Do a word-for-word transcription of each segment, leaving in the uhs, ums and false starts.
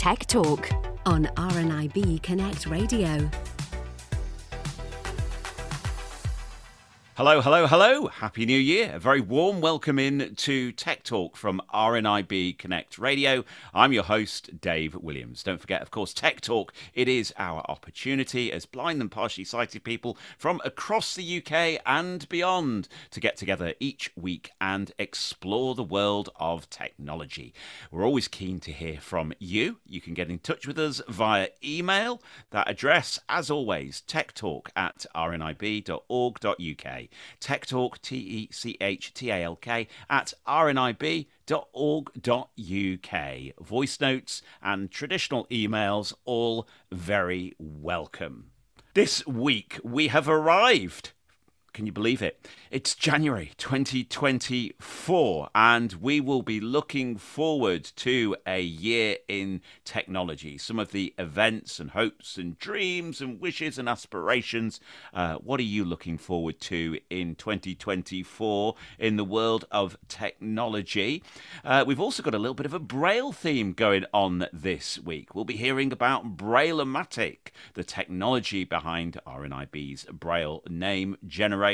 Tech Talk on R N I B Connect Radio. Hello, hello, hello. Happy New Year. A very warm welcome in to Tech Talk from R N I B Connect Radio. I'm your host, Dave Williams. Don't forget, of course, Tech Talk, it is our opportunity as blind and partially sighted people from across the U K and beyond to get together each week and explore the world of technology. We're always keen to hear from you. You can get in touch with us via email. That address, as always, techtalk at r n i b dot org dot u k. Tech Talk, T E C H T A L K, at r n i b dot org dot u k. Voice notes and traditional emails, all very welcome. This week we have arrived. Can you believe it? It's January twenty twenty-four, and we will be looking forward to a year in technology. Some of the events and hopes and dreams and wishes and aspirations. Uh, what are you looking forward to in twenty twenty-four in the world of technology? Uh, we've also got a little bit of a Braille theme going on this week. We'll be hearing about Braille-o-matic, the technology behind R N I B's Braille name generator.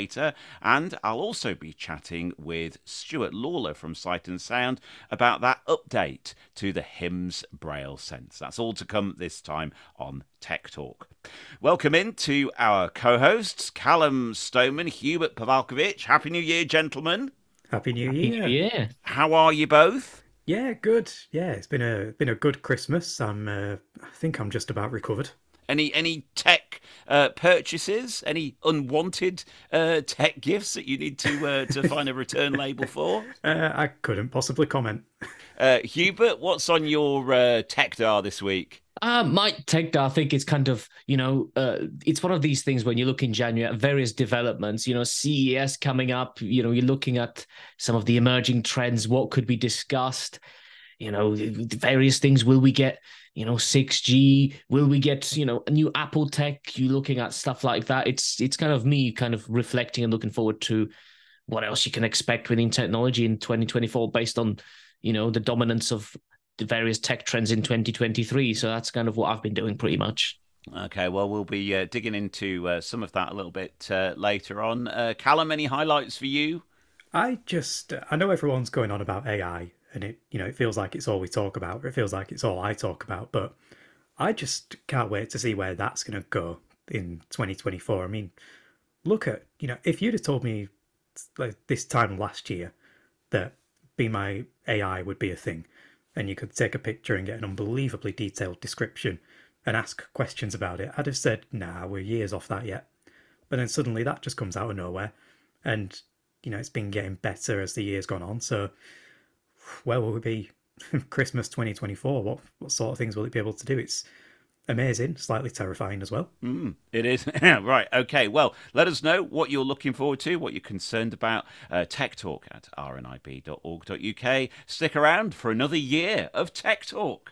And I'll also be chatting with Stuart Lawler from Sight and Sound about that update to the H I M S Braille Sense. That's all to come this time on Tech Talk. Welcome in to our co-hosts, Callum Stoneman, Hubert Pavalkovich. Happy New Year, gentlemen. Happy New Happy Year. New Year. How are you both? Yeah, good. Yeah, it's been a been a good Christmas. I'm uh, I think I'm just about recovered. Any any tech uh, purchases? Any unwanted uh, tech gifts that you need to uh, to find a return label for? Uh, I couldn't possibly comment. Uh, Hubert, what's on your uh, tech dar this week? Uh, my tech, I think it's kind of, you know, uh, it's one of these things when you look in January at various developments, you know, C E S coming up, you know, you're looking at some of the emerging trends, what could be discussed, you know, various things. Will we get, you know, six G? Will we get, you know, a new Apple tech? You're looking at stuff like that. It's it's kind of me kind of reflecting and looking forward to what else you can expect within technology in twenty twenty-four based on, you know, the dominance of the various tech trends in twenty twenty-three. So that's kind of what I've been doing pretty much. Okay, well, we'll be uh, digging into uh, some of that a little bit uh, later on. Uh, Callum, any highlights for you? I just I know everyone's going on about A I, and it you know it feels like it's all we talk about. It feels like it's all I talk about, but I just can't wait to see where that's going to go in twenty twenty-four. I mean, look at you know if you'd have told me like this time last year that Be My A I would be a thing, and you could take a picture and get an unbelievably detailed description and ask questions about it, I'd have said, nah, we're years off that yet. But then suddenly that just comes out of nowhere. And, you know, it's been getting better as the year's gone on. So where will we be Christmas twenty twenty-four? What, what sort of things will it be able to do? It's amazing, slightly terrifying as well. Mm, it is. Right. Okay. Well, let us know what you're looking forward to, what you're concerned about. Uh, Tech Talk at r n i b dot org dot u k. Stick around for another year of Tech Talk.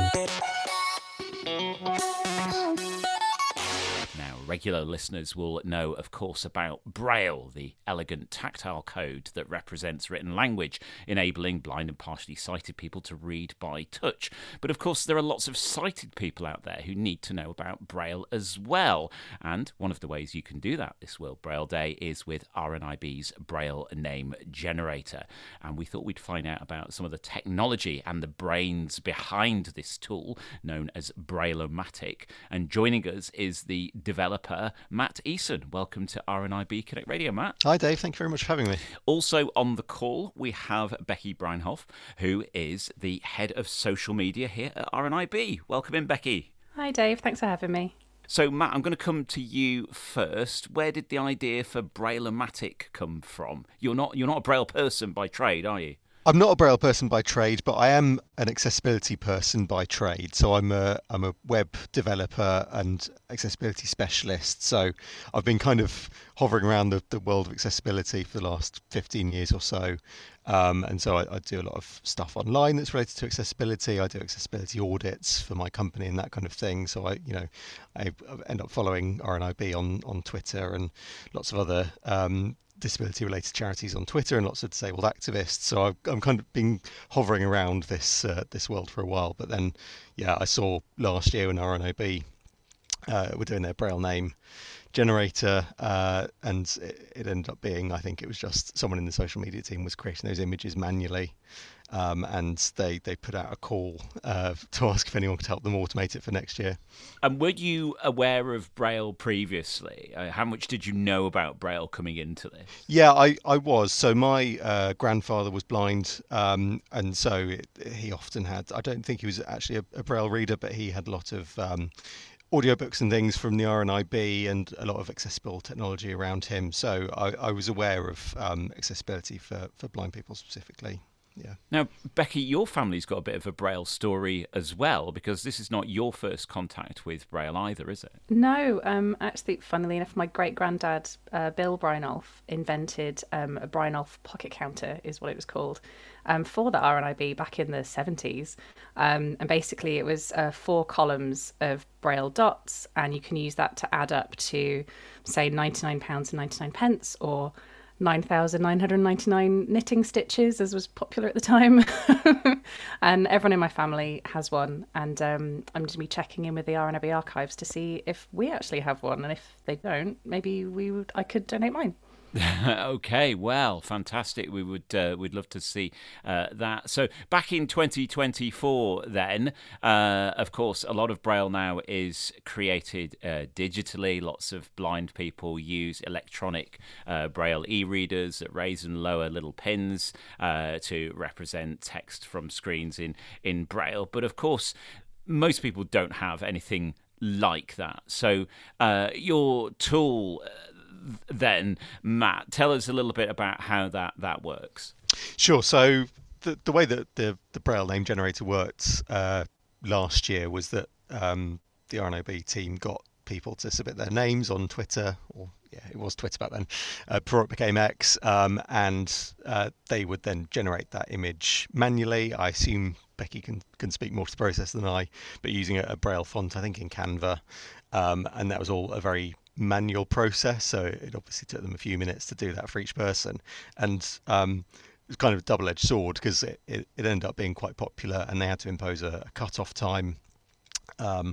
Now, regular listeners will know, of course, about Braille, the elegant tactile code that represents written language, enabling blind and partially sighted people to read by touch. But, of course, there are lots of sighted people out there who need to know about Braille as well. And one of the ways you can do that this World Braille Day is with R N I B's Braille name generator. And we thought we'd find out about some of the technology and the brains behind this tool, known as Braille-o-matic. And joining us is the developer, Matt Eason. Welcome to R N I B Connect Radio, Matt. Hi, Dave. Thank you very much for having me. Also on the call, we have Becky Breinhoff, who is the head of social media here at R N I B. Welcome in, Becky. Hi, Dave. Thanks for having me. So, Matt, I'm going to come to you first. Where did the idea for Braille-o-matic come from? You're not you're not a Braille person by trade, are you? I'm not a Braille person by trade, but I am an accessibility person by trade. So I'm a I'm a web developer and accessibility specialist. So I've been kind of hovering around the, the world of accessibility for the last fifteen years or so. Um, and so I, I do a lot of stuff online that's related to accessibility. I do accessibility audits for my company and that kind of thing. So I, you know, I end up following R N I B on, on Twitter and lots of other um, disability-related charities on Twitter and lots of disabled activists. So I've, I'm kind of been hovering around this uh, this world for a while. But then, yeah, I saw last year when R N I B uh, were doing their Braille name generator, uh, and it, it ended up being, I think it was just someone in the social media team was creating those images manually. Um, and they, they put out a call uh, to ask if anyone could help them automate it for next year. And were you aware of Braille previously? Uh, how much did you know about Braille coming into this? Yeah, I, I was. So my uh, grandfather was blind, um, and so it, he often had, I don't think he was actually a, a Braille reader, but he had a lot of um, audiobooks and things from the R N I B and a lot of accessible technology around him. So I, I was aware of um, accessibility for, for blind people specifically. Yeah. Now, Becky, your family's got a bit of a Braille story as well, because this is not your first contact with Braille either, is it? No, um, actually, funnily enough, my great-granddad, uh, Bill Brynolf, invented um, a Brynolf pocket counter, is what it was called, um, for the R N I B back in the seventies. Um, and basically, it was uh, four columns of Braille dots, and you can use that to add up to, say, ninety-nine pounds and ninety-nine pence, or nine thousand nine hundred ninety-nine knitting stitches, as was popular at the time. And everyone in my family has one. And um, I'm going to be checking in with the R N I B archives to see if we actually have one. And if they don't, maybe we would, I could donate mine. Okay, well, fantastic. We would uh, we'd love to see uh, that. So back in twenty twenty-four, then, uh, of course, a lot of Braille now is created uh, digitally. Lots of blind people use electronic uh, Braille e-readers that raise and lower little pins uh, to represent text from screens in, in Braille. But of course, most people don't have anything like that. So uh, your tool... Uh, Then, Matt, tell us a little bit about how that, that works. Sure. So the the way that the, the Braille name generator worked uh, last year was that um, the R N I B team got people to submit their names on Twitter, or yeah, it was Twitter back then, uh, before it became X, um, and uh, they would then generate that image manually. I assume Becky can, can speak more to the process than I, but using a, a Braille font, I think in Canva, um, and that was all a very manual process, so it obviously took them a few minutes to do that for each person, and um, it was kind of a double-edged sword because it, it, it ended up being quite popular, and they had to impose a, a cut-off time, um,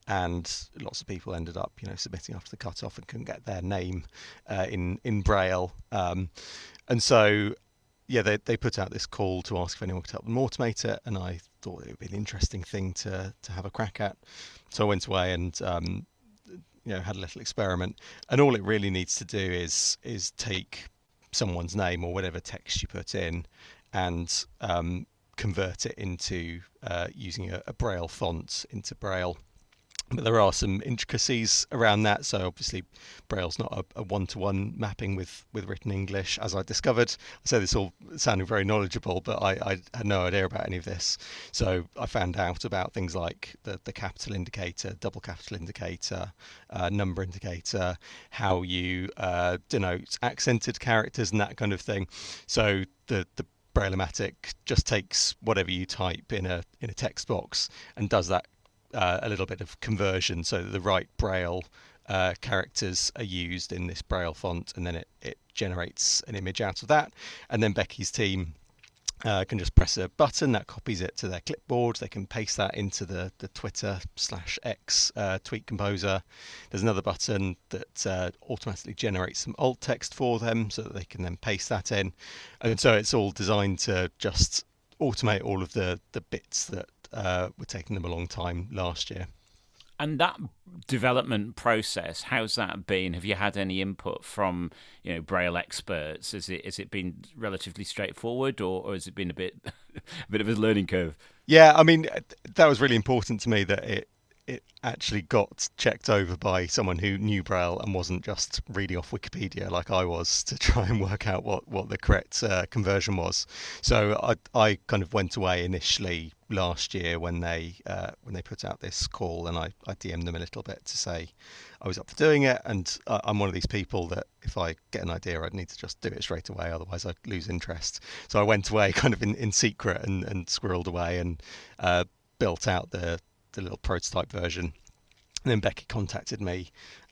and lots of people ended up, you know, submitting after the cut-off and couldn't get their name uh, in in Braille, um, and so yeah, they they put out this call to ask if anyone could help them automate it, and I thought it would be an interesting thing to to have a crack at, so I went away and um, you know, had a little experiment, and all it really needs to do is is take someone's name or whatever text you put in and um, convert it into uh, using a, a Braille font into Braille. But there are some intricacies around that. So obviously Braille's not a, a one-to-one mapping with, with written English, as I discovered. I say this all sounding very knowledgeable, but I, I had no idea about any of this. So I found out about things like the, the capital indicator, double capital indicator, uh, number indicator, how you uh, denote accented characters and that kind of thing. So the, the Braille-o-matic just takes whatever you type in a in a text box and does that Uh, a little bit of conversion so that the right Braille uh, characters are used in this Braille font, and then it, it generates an image out of that. And then Becky's team uh, can just press a button that copies it to their clipboard. They can paste that into the, the Twitter slash X uh, tweet composer. There's another button that uh, automatically generates some alt text for them so that they can then paste that in. And so it's all designed to just automate all of the, the bits that Uh, were taking them a long time last year. And that development process, how's that been? Have you had any input from, you know, Braille experts? Has it has it been relatively straightforward, or, or has it been a bit a bit of a learning curve? Yeah, I mean, that was really important to me that it it actually got checked over by someone who knew Braille and wasn't just reading off Wikipedia like I was to try and work out what, what the correct uh, conversion was. So I I kind of went away initially last year when they uh, when they put out this call, and I, I D M'd them a little bit to say I was up for doing it, and I'm one of these people that if I get an idea I'd need to just do it straight away, otherwise I'd lose interest. So I went away kind of in, in secret and, and squirreled away and uh, built out the the little prototype version. And then Becky contacted me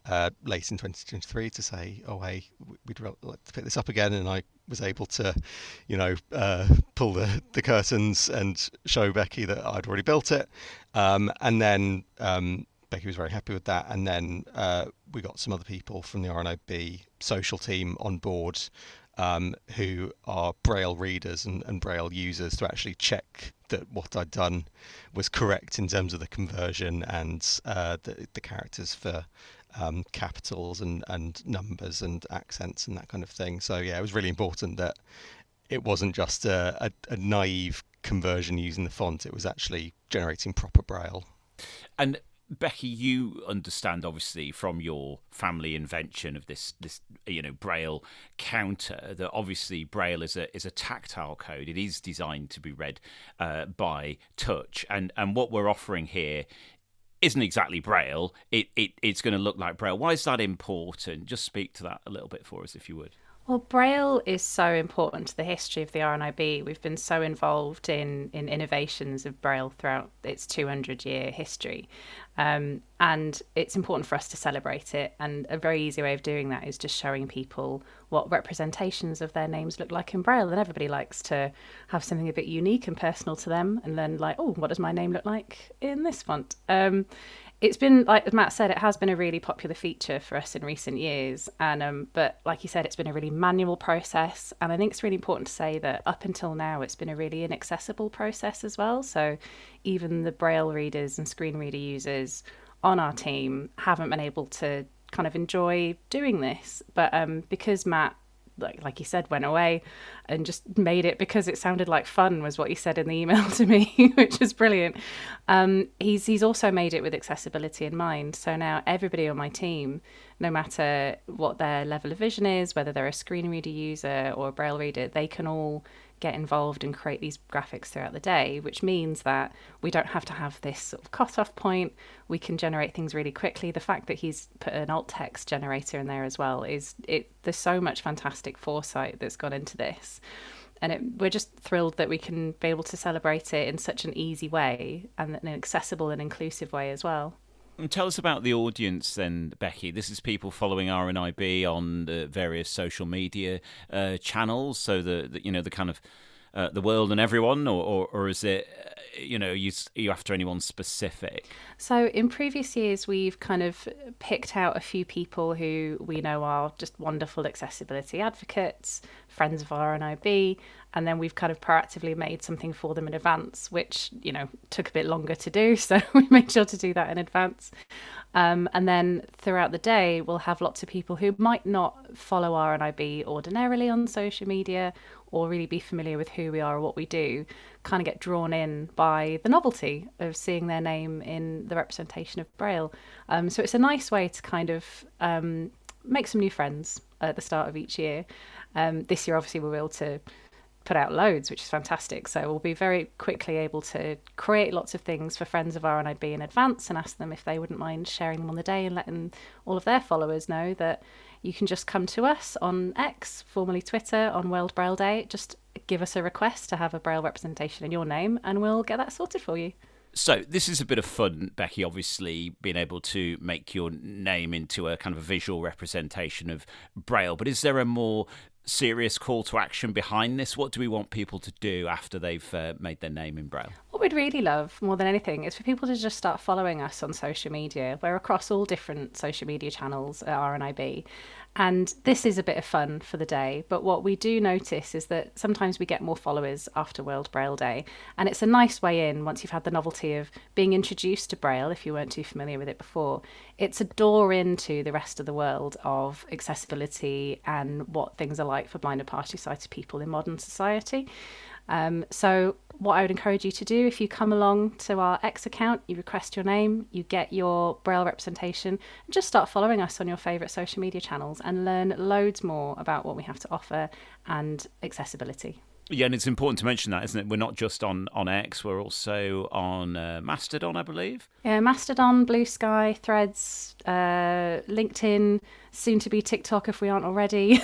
uh, late in twenty twenty-three to say, oh, hey, we'd like to pick this up again. And I was able to, you know, uh, pull the, the curtains and show Becky that I'd already built it. Um, and then um, Becky was very happy with that. And then uh, we got some other people from the R N I B social team on board um, who are Braille readers and, and Braille users to actually check that what I'd done was correct in terms of the conversion and uh, the, the characters for um, capitals and, and numbers and accents and that kind of thing. So yeah, it was really important that it wasn't just a, a, a naive conversion using the font. It was actually generating proper Braille. And Becky, you understand obviously from your family invention of this, this you know, Braille counter that obviously Braille is a is a tactile code. It is designed to be read uh, by touch, and and what we're offering here isn't exactly Braille. It it it's going to look like Braille. Why is that important? Just speak to that a little bit for us, if you would. Well, Braille is so important to the history of the R N I B. We've been so involved in, in innovations of Braille throughout its two hundred year history. Um, and it's important for us to celebrate it. And a very easy way of doing that is just showing people what representations of their names look like in Braille. And everybody likes to have something a bit unique and personal to them and then like, oh, what does my name look like in this font? Um, It's been, like Matt said, it has been a really popular feature for us in recent years. And um, but like you said, it's been a really manual process. And I think it's really important to say that up until now, it's been a really inaccessible process as well. So even the Braille readers and screen reader users on our team haven't been able to kind of enjoy doing this. But um, because Matt, like like he said, went away and just made it because it sounded like fun, was what he said in the email to me, which is brilliant. Um, he's he's also made it with accessibility in mind. So now everybody on my team, no matter what their level of vision is, whether they're a screen reader user or a Braille reader, they can all get involved and create these graphics throughout the day, which means that we don't have to have this sort of cut-off point. We can generate things really quickly. The fact that he's put an alt text generator in there as well is it. There's so much fantastic foresight that's gone into this, and it, we're just thrilled that we can be able to celebrate it in such an easy way and an accessible and inclusive way as well. And tell us about the audience then, Becky. This is people following R N I B on the various social media uh, channels, so the, the you know the kind of uh, the world and everyone, or, or or is it you know you are you after anyone specific? So in previous years, we've kind of picked out a few people who we know are just wonderful accessibility advocates, friends of R N I B, and then we've kind of proactively made something for them in advance, which, you know, took a bit longer to do. So we made sure to do that in advance. Um, and then throughout the day, we'll have lots of people who might not follow R N I B ordinarily on social media or really be familiar with who we are or what we do, kind of get drawn in by the novelty of seeing their name in the representation of Braille. Um, so it's a nice way to kind of um, make some new friends at the start of each year. Um, this year, obviously, we're able to put out loads, which is fantastic. So we'll be very quickly able to create lots of things for friends of R N I B in advance and ask them if they wouldn't mind sharing them on the day and letting all of their followers know that you can just come to us on X, formerly Twitter, on World Braille Day. Just give us a request to have a Braille representation in your name and we'll get that sorted for you. So this is a bit of fun, Becky, obviously being able to make your name into a kind of a visual representation of Braille. But is there a more serious call to action behind this? What do we want people to do after they've uh, made their name in Braille? What we'd really love more than anything is for people to just start following us on social media. We're across all different social media channels at R N I B. And this is a bit of fun for the day. But what we do notice is that sometimes we get more followers after World Braille Day. And it's a nice way in once you've had the novelty of being introduced to Braille, if you weren't too familiar with it before. It's a door into the rest of the world of accessibility and what things are like for blind and partially sighted people in modern society. Um, so what I would encourage you to do, if you come along to our X account, you request your name, you get your Braille representation, and just start following us on your favourite social media channels and learn loads more about what we have to offer and accessibility. Yeah, and it's important to mention that, isn't it? We're not just on, on X, we're also on uh, Mastodon, I believe. Yeah, Mastodon, Blue Sky, Threads, uh, LinkedIn, soon to be TikTok if we aren't already,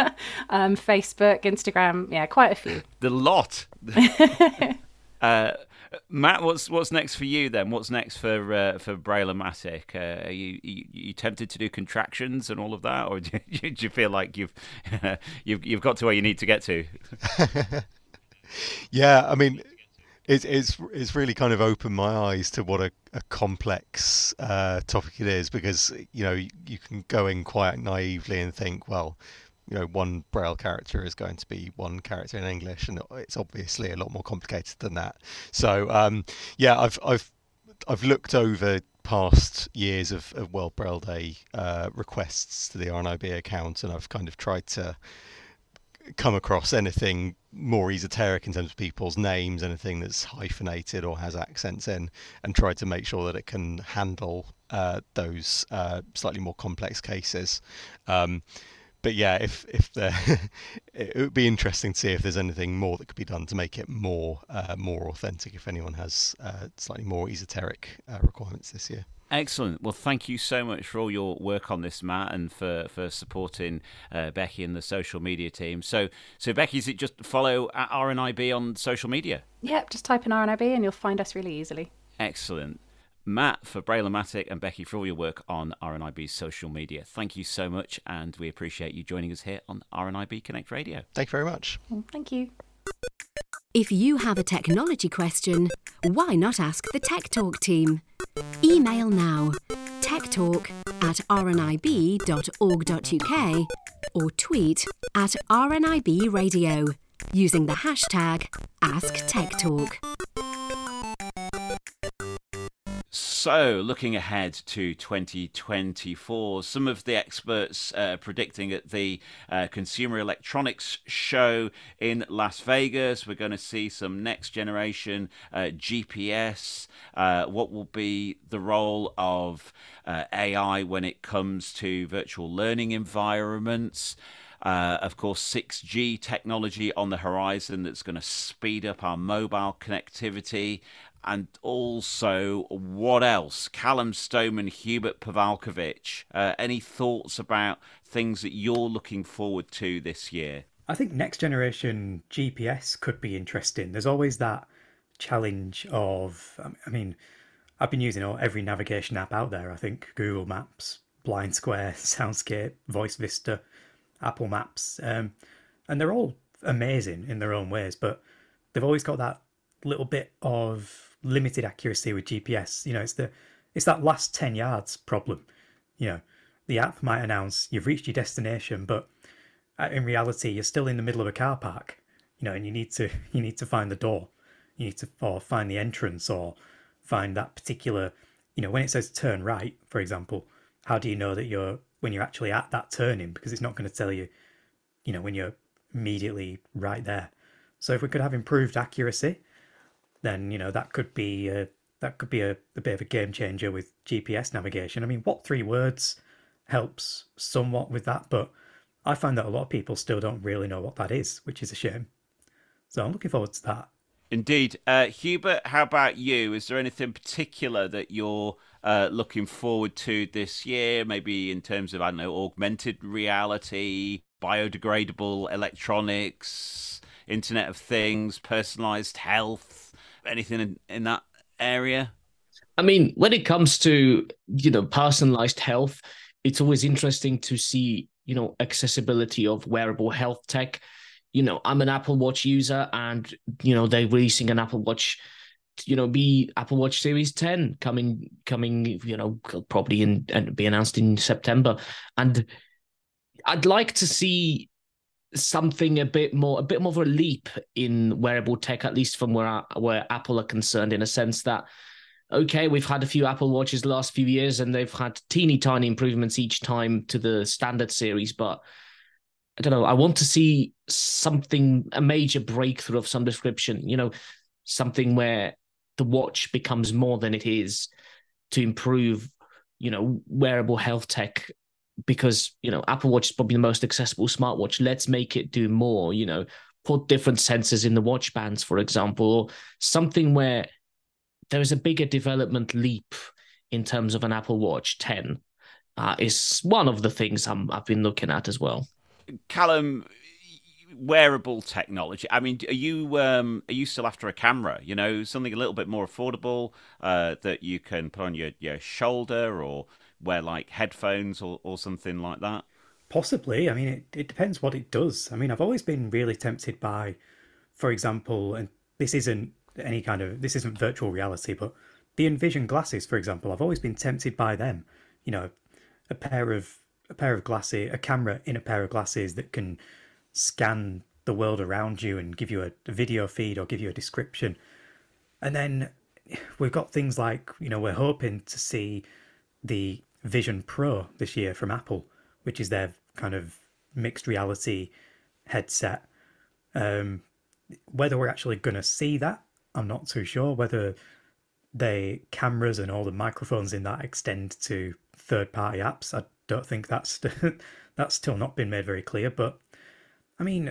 um, Facebook, Instagram, yeah, quite a few. The lot. uh, Matt, what's what's next for you then? What's next for uh, for Braille-O-Matic? Uh, are you, you you tempted to do contractions and all of that, or do you, do you feel like you've you've you've got to where you need to get to? Yeah, I mean, it's it's it's really kind of opened my eyes to what a, a complex uh, topic it is, because you know you, you can go in quite naively and think, well, you know, one Braille character is going to be one character in English, and it's obviously a lot more complicated than that. So um, yeah, I've I've I've looked over past years of, of World Braille Day uh, requests to the R N I B account, and I've kind of tried to come across anything more esoteric in terms of people's names, anything that's hyphenated or has accents in, and tried to make sure that it can handle uh, those uh, slightly more complex cases. Um, But yeah, if if there, it would be interesting to see if there's anything more that could be done to make it more uh, more authentic. If anyone has uh, slightly more esoteric uh, requirements this year. Excellent. Well, thank you so much for all your work on this, Matt, and for for supporting uh, Becky and the social media team. So, so Becky, is it just follow at R N I B on social media? Yep, just type in R N I B and you'll find us really easily. Excellent. Matt for Braille-O-Matic, and Becky for all your work on R N I B's social media. Thank you so much, and we appreciate you joining us here on R N I B Connect Radio. Thank you very much. Thank you. If you have a technology question, why not ask the Tech Talk team? Email now, techtalk at r n i b dot org dot u k or tweet at R N I B Radio using the hashtag AskTechTalk. So, looking ahead to twenty twenty-four, some of the experts uh, predicting at the uh, Consumer Electronics Show in Las Vegas, we're going to see some next generation uh, G P S. Uh, what will be the role of uh, A I when it comes to virtual learning environments? Uh, of course, six G technology on the horizon that's going to speed up our mobile connectivity. And also, what else? Callum Stoneman, Hubert Pavalkovich. Uh, any thoughts about things that you're looking forward to this year? I think next generation G P S could be interesting. There's always that challenge of, I mean, I've been using every navigation app out there. I think Google Maps, Blind Square, Soundscape, Voice Vista, Apple Maps. Um, and they're all amazing in their own ways, but they've always got that little bit of limited accuracy with G P S. You know, it's the it's that last ten yards problem. You know, the app might announce you've reached your destination, but in reality you're still in the middle of a car park. You know, and you need to you need to find the door. You need to or find the entrance, or find that particular, you know, when it says turn right, for example, how do you know that you're when you're actually at that turning? Because it's not going to tell you, you know, when you're immediately right there. So if we could have improved accuracy, then, you know, that could be a, that could be a, a bit of a game changer with G P S navigation. I mean, what three words helps somewhat with that, but I find that a lot of people still don't really know what that is, which is a shame. So I'm looking forward to that. Indeed. Uh, Hubert, how about you? Is there anything particular that you're uh, looking forward to this year? Maybe in terms of, I don't know, augmented reality, biodegradable electronics, Internet of Things, personalized health? Anything in, in that area? I mean, when it comes to, you know, personalized health, it's always interesting to see, you know, accessibility of wearable health tech. You know, I'm an Apple Watch user, and, you know, they're releasing an Apple Watch, you know, be Apple Watch Series ten coming, coming, you know, probably in and be announced in September. And I'd like to see something a bit more, a bit more of a leap in wearable tech, at least from where where Apple are concerned, in a sense that, okay, we've had a few Apple Watches the last few years, and they've had teeny tiny improvements each time to the standard series, but I don't know, I want to see something, a major breakthrough of some description, you know, something where the watch becomes more than it is, to improve, you know, wearable health tech. Because, you know, Apple Watch is probably the most accessible smartwatch. Let's make it do more, you know, put different sensors in the watch bands, for example, or something where there is a bigger development leap in terms of an Apple Watch ten uh, is one of the things I'm, I've been looking at as well. Callum, wearable technology. I mean, are you um, are you still after a camera? You know, something a little bit more affordable uh, that you can put on your, your shoulder or wear like headphones or, or something like that? Possibly. I mean, it, it depends what it does. I mean, I've always been really tempted by, for example, and this isn't any kind of, this isn't virtual reality, but the Envision glasses, for example, I've always been tempted by them. You know, a pair of a pair of glasses, a camera in a pair of glasses that can scan the world around you and give you a, a video feed or give you a description. And then we've got things like, you know, we're hoping to see the Vision Pro this year from Apple, which is their kind of mixed reality headset. Um, whether we're actually going to see that, I'm not too sure. Whether the cameras and all the microphones in that extend to third-party apps, I don't think that's that's still not been made very clear. But I mean,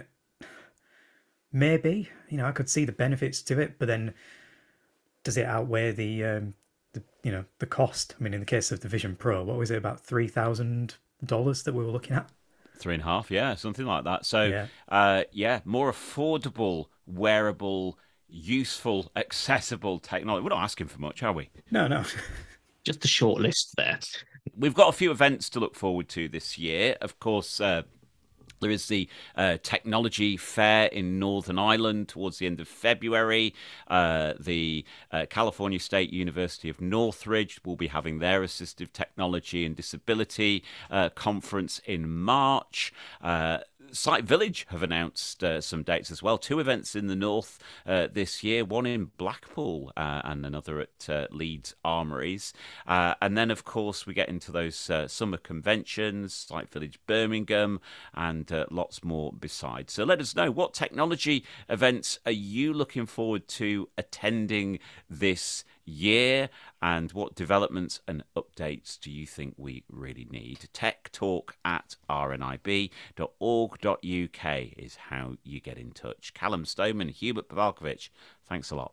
maybe, you know, I could see the benefits to it, but then does it outweigh the, um, the you know, the cost? I mean, in the case of the Vision Pro, what was it, about three thousand dollars that we were looking at? Three and a half, yeah, something like that. So, yeah, uh, yeah more affordable, wearable, useful, accessible technology. We're not asking for much, are we? No, no. Just a short list there. We've got a few events to look forward to this year. Of course, uh, there is the uh, Technology Fair in Northern Ireland towards the end of February. Uh, the uh, California State University of Northridge will be having their Assistive Technology and Disability uh, conference in March. Uh, Site Village have announced uh, some dates as well. Two events in the north uh, this year, one in Blackpool uh, and another at uh, Leeds Armories. Uh, and then, of course, we get into those uh, summer conventions, Site Village Birmingham, and uh, lots more besides. So let us know, what technology events are you looking forward to attending this year, and what developments and updates do you think we really need? Tech Talk at r n i b dot org dot u k is how you get in touch. Callum Stoneman, Hubert Pavalkovich, thanks a lot.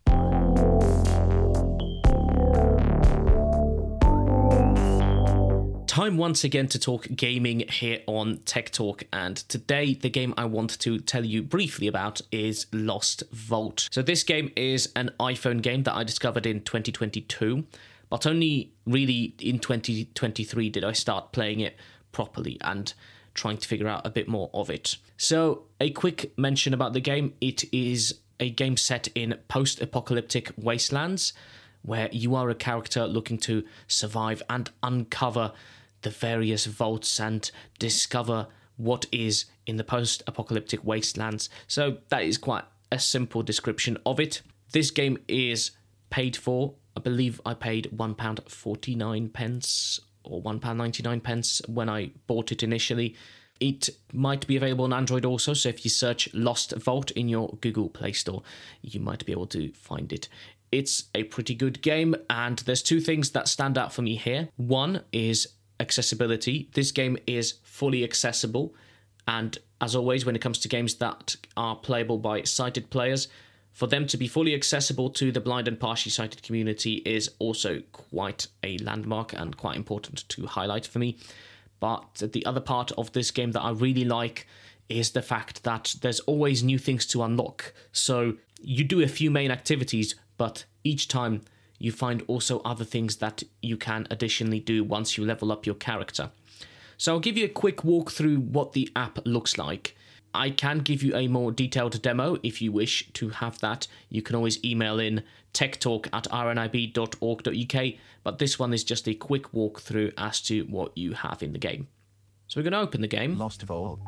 Time once again to talk gaming here on Tech Talk, and today the game I want to tell you briefly about is Lost Vault. So this game is an iPhone game that I discovered in twenty twenty-two, but only really in twenty twenty-three did I start playing it properly and trying to figure out a bit more of it. So a quick mention about the game: it is a game set in post-apocalyptic wastelands where you are a character looking to survive and uncover the various vaults and discover what is in the post-apocalyptic wastelands. So that is quite a simple description of it. This game is paid for. I believe I paid one pound forty-nine pence or one pound ninety-nine pence when I bought it initially. It might be available on Android also, so if you search Lost Vault in your Google Play Store, you might be able to find it. It's a pretty good game, and there's two things that stand out for me here. One is accessibility. This game is fully accessible, and as always, when it comes to games that are playable by sighted players, for them to be fully accessible to the blind and partially sighted community is also quite a landmark and quite important to highlight for me. But the other part of this game that I really like is the fact that there's always new things to unlock. So you do a few main activities, but each time you find also other things that you can additionally do once you level up your character. So I'll give you a quick walk through what the app looks like. I can give you a more detailed demo if you wish to have that. You can always email in techtalk at r n i b dot org dot u k, but this one is just a quick walkthrough as to what you have in the game. So we're going to open the game. Lost Vault.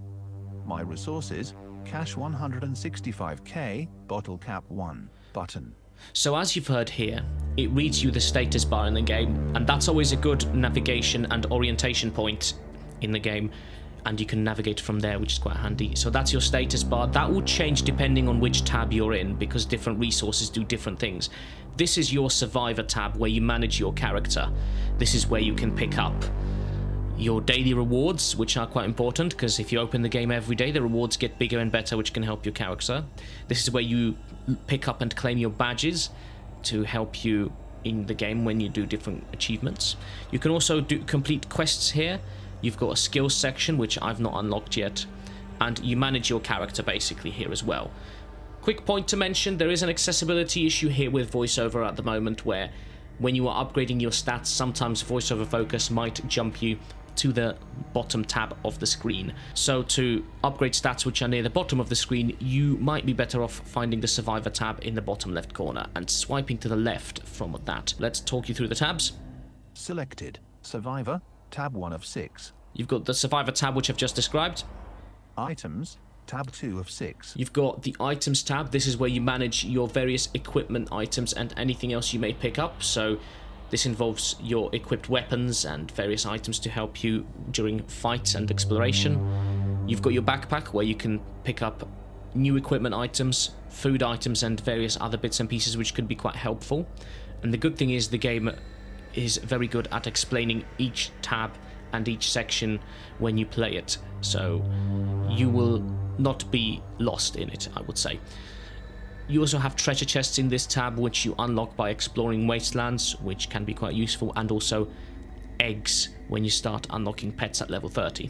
My resources, cash one hundred sixty-five K, bottle cap one, button. So as you've heard here, it reads you the status bar in the game, and that's always a good navigation and orientation point in the game, and you can navigate from there, which is quite handy. So that's your status bar. That will change depending on which tab you're in, because different resources do different things. This is your Survivor tab, where you manage your character. This is where you can pick up your daily rewards, which are quite important, because if you open the game every day, the rewards get bigger and better, which can help your character. This is where you pick up and claim your badges to help you in the game when you do different achievements. You can also do complete quests here. You've got a skills section, which I've not unlocked yet, and you manage your character basically here as well. Quick point to mention, there is an accessibility issue here with VoiceOver at the moment, where when you are upgrading your stats, sometimes VoiceOver Focus might jump you to the bottom tab of the screen. So to upgrade stats which are near the bottom of the screen, you might be better off finding the Survivor tab in the bottom left corner and swiping to the left from that. Let's talk you through the tabs. Selected. Survivor, tab one of six. You've got the Survivor tab, which I've just described. Items, tab two of six. You've got the Items tab. This is where you manage your various equipment items and anything else you may pick up. So this involves your equipped weapons and various items to help you during fights and exploration. You've got your backpack, where you can pick up new equipment items, food items, and various other bits and pieces which could be quite helpful. And the good thing is the game is very good at explaining each tab and each section when you play it, so you will not be lost in it, I would say. You also have treasure chests in this tab, which you unlock by exploring wastelands, which can be quite useful, and also eggs when you start unlocking pets at level thirty.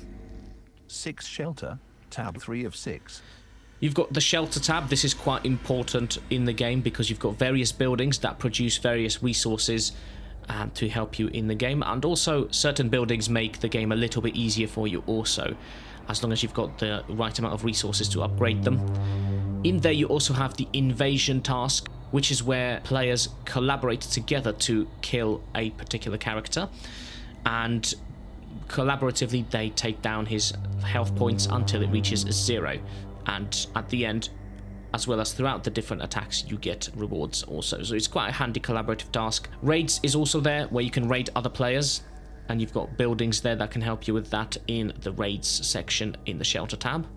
Six shelter, tab three of six. You've got the shelter tab. This is quite important in the game because you've got various buildings that produce various resources Um, to help you in the game, and also certain buildings make the game a little bit easier for you also, as long as you've got the right amount of resources to upgrade them. In there you also have the invasion task, which is where players collaborate together to kill a particular character, and collaboratively they take down his health points until it reaches zero, and at the end, as well as throughout the different attacks, you get rewards also. So it's quite a handy collaborative task. Raids is also there, where you can raid other players, and you've got buildings there that can help you with that in the raids section in the shelter tab.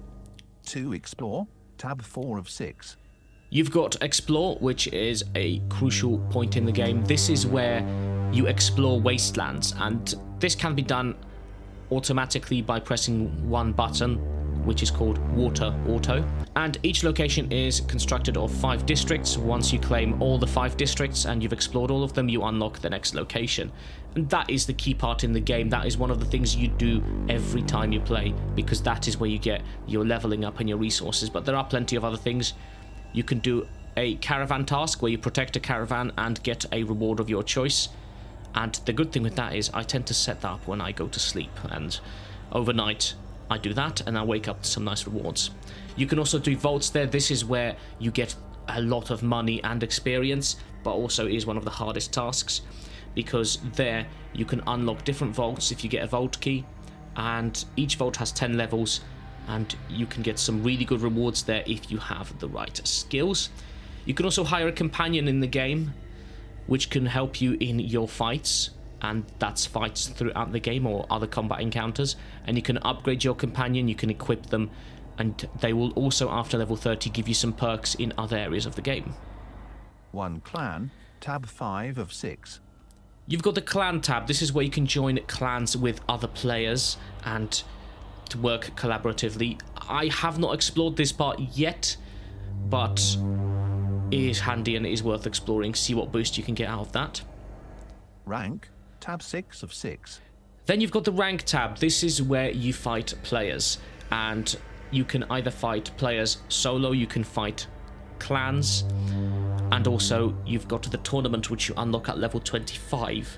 Two explore, tab four of six. You've got explore, which is a crucial point in the game. This is where you explore wastelands, and this can be done automatically by pressing one button, which is called Water Auto. And each location is constructed of five districts. Once you claim all the five districts and you've explored all of them, you unlock the next location. And that is the key part in the game. That is one of the things you do every time you play, because that is where you get your leveling up and your resources. But there are plenty of other things. You can do a caravan task where you protect a caravan and get a reward of your choice. And the good thing with that is I tend to set that up when I go to sleep, and overnight I do that and I wake up to some nice rewards. You can also do vaults there. This is where you get a lot of money and experience, but also is one of the hardest tasks, because there you can unlock different vaults if you get a vault key, and each vault has ten levels, and you can get some really good rewards there if you have the right skills. You can also hire a companion in the game, which can help you in your fights, and that's fights throughout the game or other combat encounters. And you can upgrade your companion, you can equip them, and they will also, after level thirty, give you some perks in other areas of the game. One clan, tab five of six. You've got the clan tab. This is where you can join clans with other players and to work collaboratively. I have not explored this part yet, but it is handy and it is worth exploring. See what boost you can get out of that. Rank, tab six of six. Then you've got the rank tab. This is where you fight players, and you can either fight players solo, you can fight clans, and also you've got the tournament, which you unlock at level twenty-five,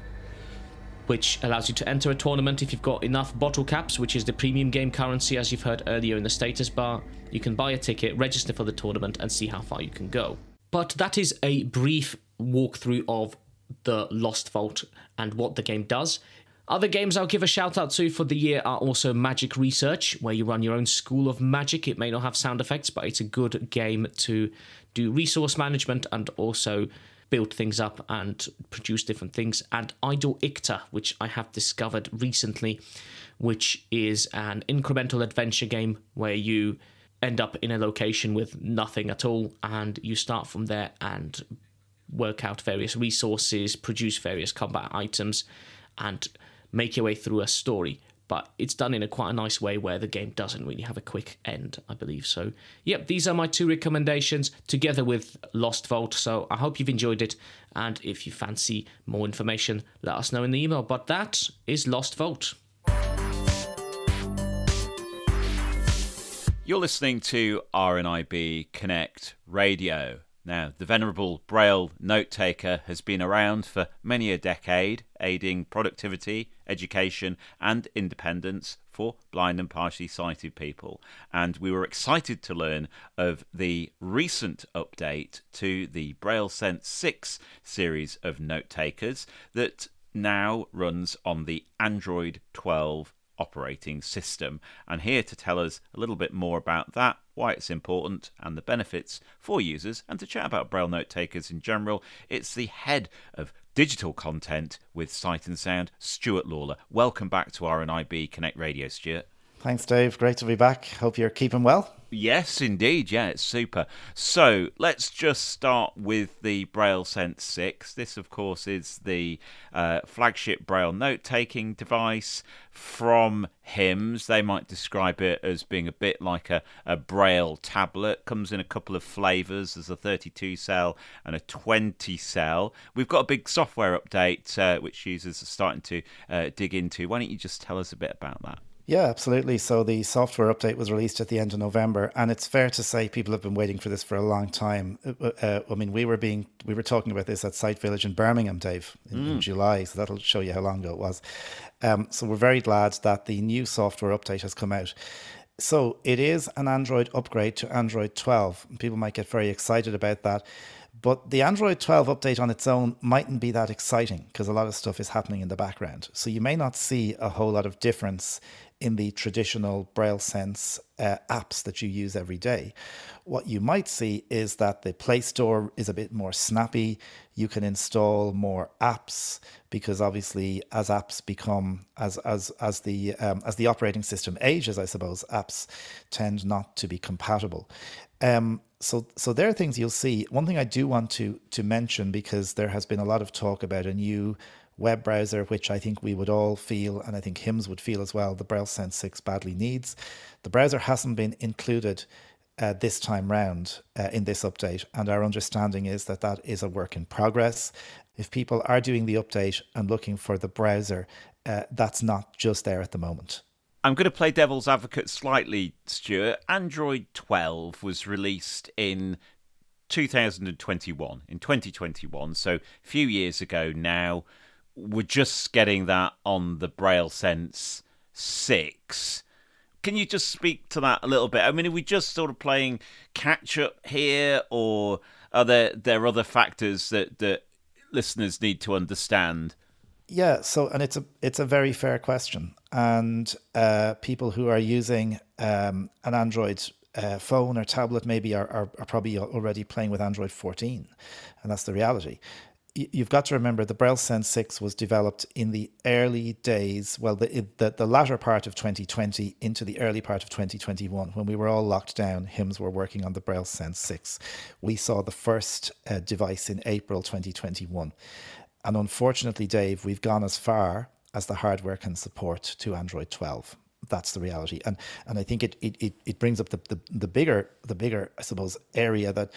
which allows you to enter a tournament if you've got enough bottle caps, which is the premium game currency, as you've heard earlier in the status bar. You can buy a ticket, register for the tournament, and see how far you can go. But that is a brief walkthrough of the Lost Vault and what the game does. Other games I'll give a shout out to for the year are also Magic Research, where you run your own school of magic. It may not have sound effects, but it's a good game to do resource management and also build things up and produce different things. And Idle Icta, which I have discovered recently, which is an incremental adventure game where you end up in a location with nothing at all, and you start from there and work out various resources, produce various combat items, and make your way through a story. But it's done in a quite a nice way where the game doesn't really have a quick end, I believe. So, yep, these are my two recommendations together with Lost Vault. So I hope you've enjoyed it. And if you fancy more information, let us know in the email. But that is Lost Vault. You're listening to R N I B Connect Radio. Now, the venerable Braille note taker has been around for many a decade, aiding productivity, education and independence for blind and partially sighted people. And we were excited to learn of the recent update to the Braille Sense six series of note takers that now runs on the Android twelve operating system. And here to tell us a little bit more about that, why it's important and the benefits for users, and to chat about Braille note takers in general, it's the head of digital content with Sight and Sound, Stuart Lawler. Welcome back to R N I B Connect Radio, Stuart. Thanks, Dave. Great to be back. Hope you're keeping well. Yes, indeed. Yeah, it's super. So let's just start with the Braille Sense six. This, of course, is the uh, flagship Braille note-taking device from HIMSS. They might describe it as being a bit like a, a Braille tablet. Comes in a couple of flavours. There's a thirty-two cell and a twenty cell. We've got a big software update, uh, which users are starting to uh, dig into. Why don't you just tell us a bit about that? Yeah, absolutely. So the software update was released at the end of November, and it's fair to say people have been waiting for this for a long time. Uh, uh, I mean, we were being we were talking about this at Sight Village in Birmingham, Dave, in, mm. in July. So that'll show you how long ago it was. Um, so we're very glad that the new software update has come out. So it is an Android upgrade to Android twelve. People might get very excited about that. But the Android twelve update on its own mightn't be that exciting because a lot of stuff is happening in the background. So you may not see a whole lot of difference in the traditional Braille Sense uh, apps that you use every day. What you might see is that the Play Store is a bit more snappy. You can install more apps because obviously as apps become, as as as the um, as the operating system ages, I suppose, apps tend not to be compatible. Um, so so there are things you'll see. One thing I do want to to mention, because there has been a lot of talk about a new web browser, which I think we would all feel, and I think HIMSS would feel as well, the Braille Sense six badly needs. The browser hasn't been included uh, this time round uh, in this update, and our understanding is that that is a work in progress. If people are doing the update and looking for the browser, uh, that's not just there at the moment. I'm going to play devil's advocate slightly, Stuart. Android twelve was released in two thousand twenty-one, in twenty twenty-one, so a few years ago now. We're just getting that on the Braille Sense six. Can you just speak to that a little bit? I mean, are we just sort of playing catch up here, or are there there other factors that, that listeners need to understand? Yeah, so and it's a it's a very fair question, and uh, people who are using um, an Android uh, phone or tablet maybe are, are are probably already playing with Android fourteen, and that's the reality. You've got to remember the Braille Sense six was developed in the early days, well, the, the the latter part of twenty twenty into the early part of twenty twenty-one. When we were all locked down, HIMSS were working on the Braille Sense six. We saw the first uh, device in April twenty twenty-one. And unfortunately, Dave, we've gone as far as the hardware can support to Android twelve. That's the reality. And and I think it it, it, it brings up the, the, the bigger, the bigger, I suppose, area that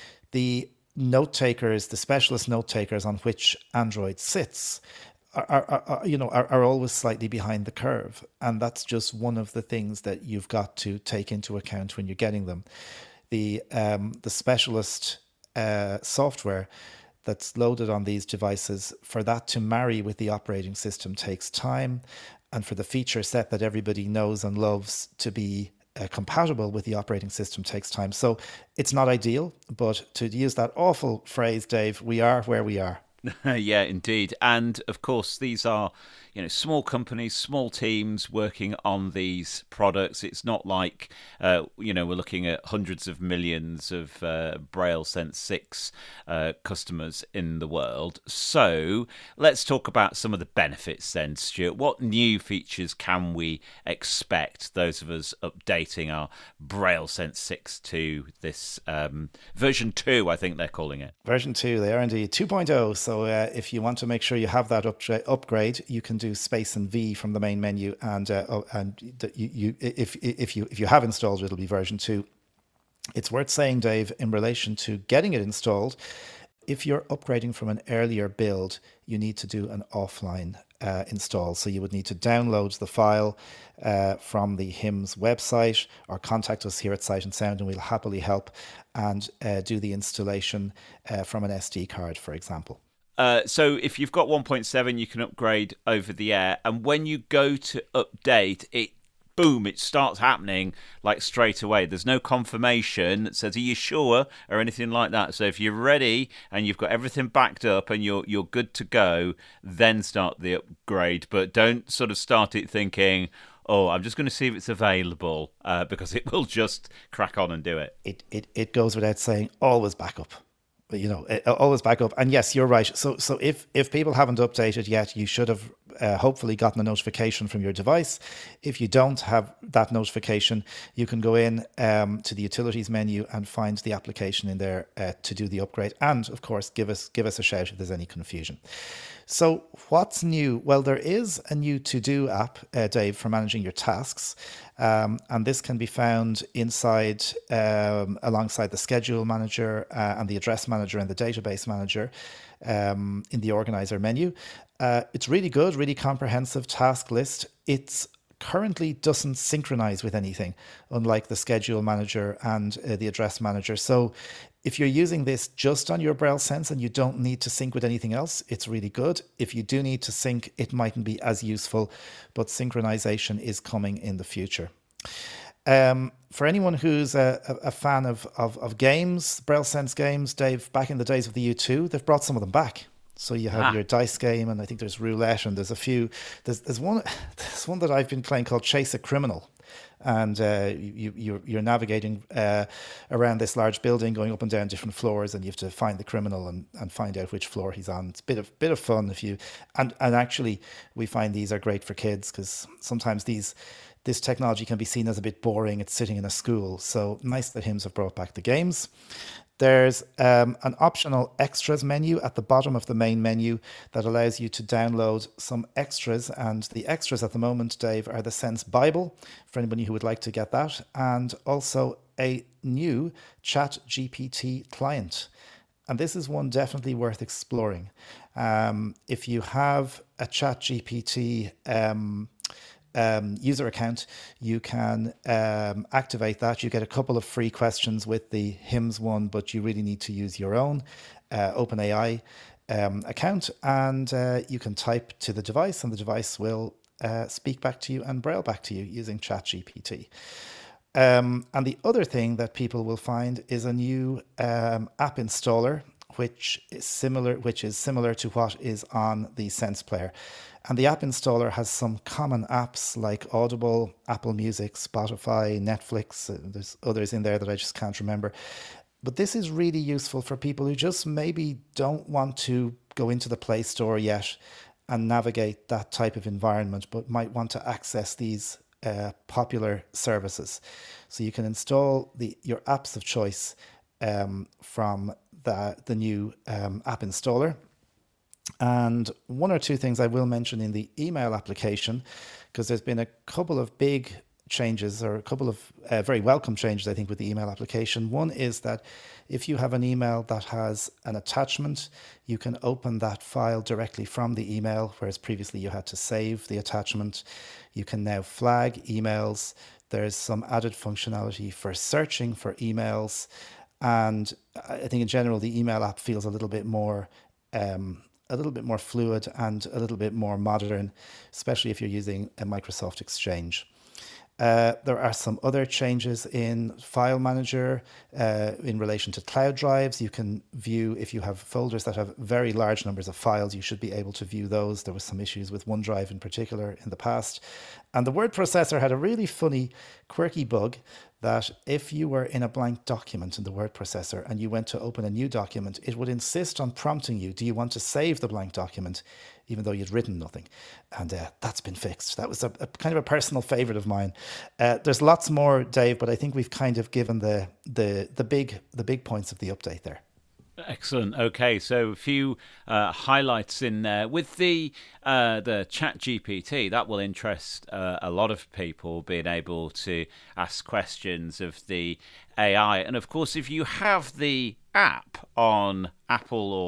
the note takers, the specialist note takers on which Android sits, are, are, are you know are, are always slightly behind the curve, and that's just one of the things that you've got to take into account when you're getting them. The um, the specialist uh, software that's loaded on these devices, for that to marry with the operating system takes time, and for the feature set that everybody knows and loves to be Uh, compatible with the operating system takes time. So it's not ideal, but to use that awful phrase, Dave, we are where we are. Yeah, indeed. And of course, these are, you know, small companies, small teams working on these products. It's not like, uh, you know, we're looking at hundreds of millions of uh, Braille Sense six uh, customers in the world. So let's talk about some of the benefits then, Stuart. What new features can we expect, those of us updating our Braille Sense six to this um, version two, I think they're calling it? Version two, they are indeed two point oh. So uh, if you want to make sure you have that up- upgrade, you can do space and V from the main menu, and uh, oh, and you, you if if you if you have installed it, it'll be version two. It's worth saying, Dave, in relation to getting it installed, if you're upgrading from an earlier build, you need to do an offline uh, install. So you would need to download the file uh, from the H I M S website or contact us here at Sight and Sound, and we'll happily help and uh, do the installation uh, from an S D card, for example. Uh, so if you've got one point seven, you can upgrade over the air. And when you go to update, it boom, it starts happening like straight away. There's no confirmation that says, are you sure, or anything like that. So if you're ready and you've got everything backed up and you're you're good to go, then start the upgrade. But don't sort of start it thinking, oh, I'm just going to see if it's available, uh, because it will just crack on and do it. It, it. it goes without saying, always back up. You know, always back up. And yes, you're right. So so if, if people haven't updated yet, you should have uh, hopefully gotten a notification from your device. If you don't have that notification, you can go in um, to the utilities menu and find the application in there uh, to do the upgrade. And of course, give us give us a shout if there's any confusion. So what's new? Well, there is a new to-do app, uh, Dave, for managing your tasks. Um, and this can be found inside, um, alongside the schedule manager uh, and the address manager and the database manager um, in the organizer menu. Uh, it's really good, really comprehensive task list. It's currently doesn't synchronize with anything, unlike the schedule manager and uh, the address manager. So if you're using this just on your Braille Sense and you don't need to sync with anything else, it's really good. If you do need to sync, it mightn't be as useful, but synchronization is coming in the future. Um, for anyone who's a, a, a fan of, of, of games, Braille Sense games, Dave, back in the days of the U two, they've brought some of them back. So you have ah. your dice game, and I think there's roulette, and there's a few. There's there's one there's one that I've been playing called Chase a Criminal, and uh, you you're, you're navigating uh, around this large building, going up and down different floors, and you have to find the criminal and, and find out which floor he's on. It's a bit of bit of fun if you and and actually we find these are great for kids because sometimes these. This technology can be seen as a bit boring. It's sitting in a school. So nice that H I M S have brought back the games. There's um, an optional extras menu at the bottom of the main menu that allows you to download some extras. And the extras at the moment, Dave, are the Sense Bible, for anybody who would like to get that. And also a new Chat G P T client. And this is one definitely worth exploring. Um, if you have a Chat G P T um, Um, user account, you can um, activate that. You get a couple of free questions with the H I M S one, but you really need to use your own uh, OpenAI um, account, and uh, you can type to the device, and the device will uh, speak back to you and Braille back to you using Chat G P T. Um, and the other thing that people will find is a new um, app installer, which is similar, which is similar to what is on the Sense Player. And the app installer has some common apps like Audible, Apple Music, Spotify, Netflix. There's others in there that I just can't remember. But this is really useful for people who just maybe don't want to go into the Play Store yet and navigate that type of environment, but might want to access these uh, popular services. So you can install the your apps of choice um, from the, the new um, app installer. And one or two things I will mention in the email application, because there's been a couple of big changes or a couple of uh, very welcome changes, I think, with the email application. One is that if you have an email that has an attachment, you can open that file directly from the email, whereas previously you had to save the attachment. You can now flag emails. There's some added functionality for searching for emails. And I think in general, the email app feels a little bit more um, a little bit more fluid and a little bit more modern, especially if you're using a Microsoft Exchange. Uh, there are some other changes in File Manager uh, in relation to cloud drives. You can view, if you have folders that have very large numbers of files, you should be able to view those. There was some issues with OneDrive in particular in the past. And the word processor had a really funny, quirky bug that if you were in a blank document in the word processor and you went to open a new document, it would insist on prompting you, do you want to save the blank document, even though you'd written nothing? And uh, that's been fixed. That was a, a kind of a personal favorite of mine. Uh, there's lots more, Dave, but I think we've kind of given the the the big the big points of the update there. Excellent. Okay, so a few uh, highlights in there with the uh, the Chat G P T. That will interest uh, a lot of people, being able to ask questions of the A I. And of course, if you have the app on Apple or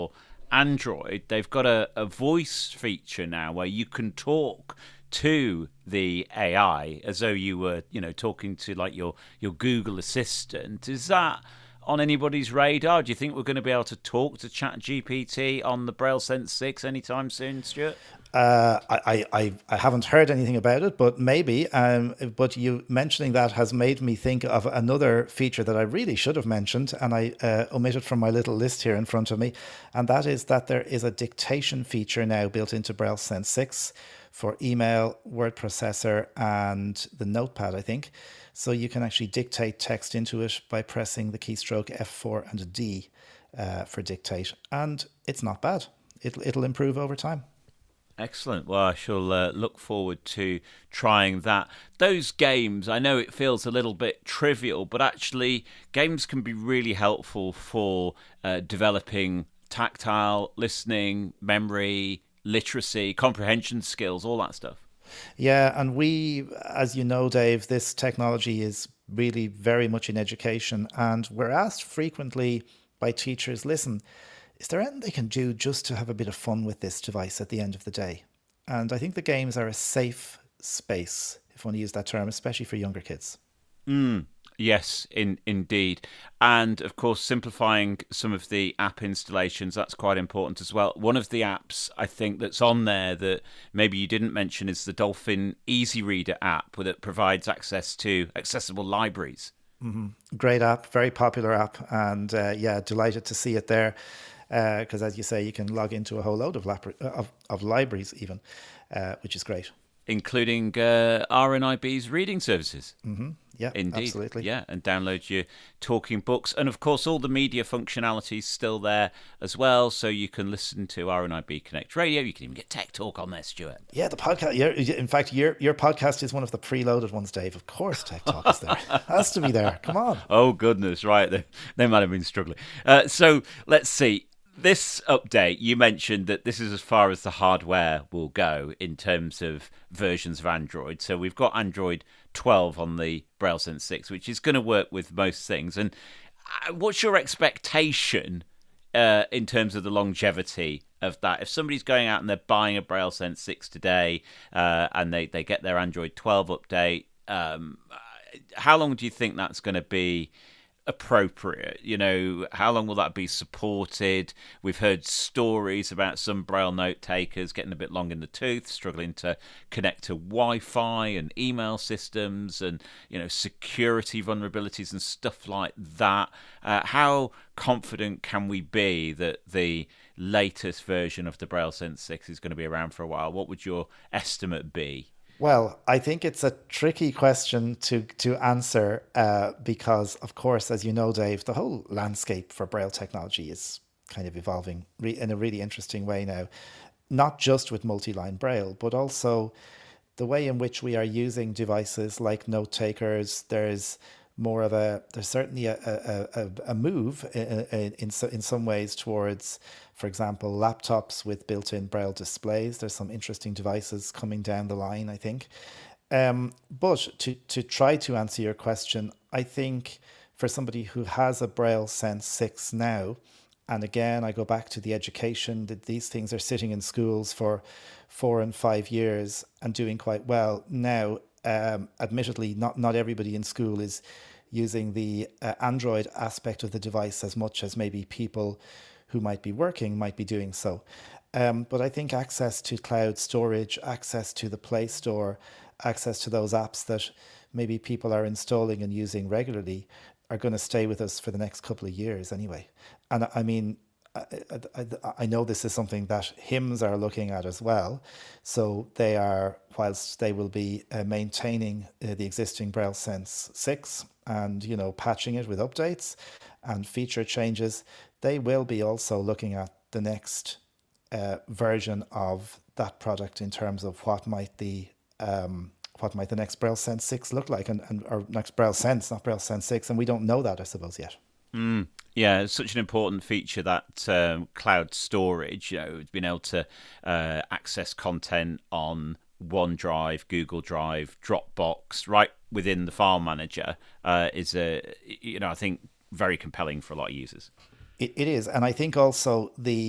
Android, they've got a, a voice feature now where you can talk to the A I as though you were, you know, talking to like your, your Google Assistant. Is that on anybody's radar? Do you think we're going to be able to talk to ChatGPT on the BrailleSense six anytime soon, Stuart? Uh, I, I, I haven't heard anything about it, but maybe. Um, but you mentioning that has made me think of another feature that I really should have mentioned, and I uh, omitted from my little list here in front of me, and that is that there is a dictation feature now built into BrailleSense six for email, word processor, and the notepad, I think. So you can actually dictate text into it by pressing the keystroke F four and a D uh, for dictate, and it's not bad. It'll, it'll improve over time. Excellent. Well, I shall uh, look forward to trying that. Those games, I know it feels a little bit trivial, but actually games can be really helpful for uh, developing tactile, listening, memory, literacy, comprehension skills, all that stuff. Yeah, and we, as you know, Dave, this technology is really very much in education, and we're asked frequently by teachers, listen, is there anything they can do just to have a bit of fun with this device at the end of the day? And I think the games are a safe space, if I want to use that term, especially for younger kids. Mm, yes, in, indeed. And of course, simplifying some of the app installations, that's quite important as well. One of the apps I think that's on there that maybe you didn't mention is the Dolphin Easy Reader app that provides access to accessible libraries. Mm-hmm. Great app, very popular app. And uh, yeah, delighted to see it there. Because uh, as you say, you can log into a whole load of, lab- of, of libraries even, uh, which is great. Including uh, R N I B's reading services. Mm-hmm. Yeah, indeed. Absolutely. Yeah, and download your talking books. And of course, all the media functionality is still there as well. So you can listen to R N I B Connect Radio. You can even get Tech Talk on there, Stuart. Yeah, the podcast. Yeah, in fact, your your podcast is one of the preloaded ones, Dave. Of course, Tech Talk is there. It has to be there. Come on. Oh, goodness. Right. They, they might have been struggling. Uh, so let's see. This update, you mentioned that this is as far as the hardware will go in terms of versions of Android. So we've got Android twelve on the BrailleSense six, which is going to work with most things. And what's your expectation uh, in terms of the longevity of that? If somebody's going out and they're buying a BrailleSense six today uh, and they, they get their Android twelve update, um, how long do you think that's going to be appropriate? You know, how long will that be supported? We've heard stories about some Braille note takers getting a bit long in the tooth, struggling to connect to Wi-Fi and email systems, and you know, security vulnerabilities and stuff like that. Uh, how confident can we be that the latest version of the BrailleSense six is going to be around for a while? What would your estimate be? Well, I think it's a tricky question to to answer uh, because, of course, as you know, Dave, the whole landscape for Braille technology is kind of evolving re- in a really interesting way now, not just with multi-line Braille, but also the way in which we are using devices like note takers. There's more of a, there's certainly a a, a, a move in, in, in, in some ways towards, for example, laptops with built-in Braille displays. There's some interesting devices coming down the line, I think. Um, but to, to try to answer your question, I think for somebody who has a BrailleSense six now, and again, I go back to the education, that these things are sitting in schools for four and five years and doing quite well. Now, um, admittedly, not, not everybody in school is using the uh, Android aspect of the device as much as maybe people who might be working might be doing so. Um, but I think access to cloud storage, access to the Play Store, access to those apps that maybe people are installing and using regularly are going to stay with us for the next couple of years anyway. And I mean, I, I, I know this is something that H I M S are looking at as well. So they are, whilst they will be uh, maintaining uh, the existing BrailleSense six and, you know, patching it with updates and feature changes, they will be also looking at the next uh, version of that product in terms of what might the um, what might the next BrailleSense six look like, and, and or next BrailleSense, not BrailleSense six, and we don't know that, I suppose, yet. Mm, yeah, it's such an important feature, that um, cloud storage. You know, being able to uh, access content on OneDrive, Google Drive, Dropbox, right within the file manager uh, is a, you know, I think very compelling for a lot of users. It, it is, and I think also the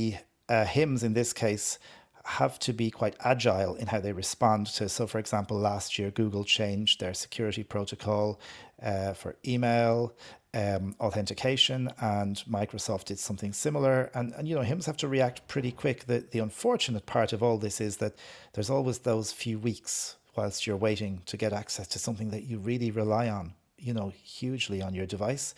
uh, HIMSS in this case have to be quite agile in how they respond to. So, for example, last year, Google changed their security protocol uh, for email um, authentication, and Microsoft did something similar. And, and you know, HIMSS have to react pretty quick. The, the unfortunate part of all this is that there's always those few weeks whilst you're waiting to get access to something that you really rely on, you know, hugely on your device.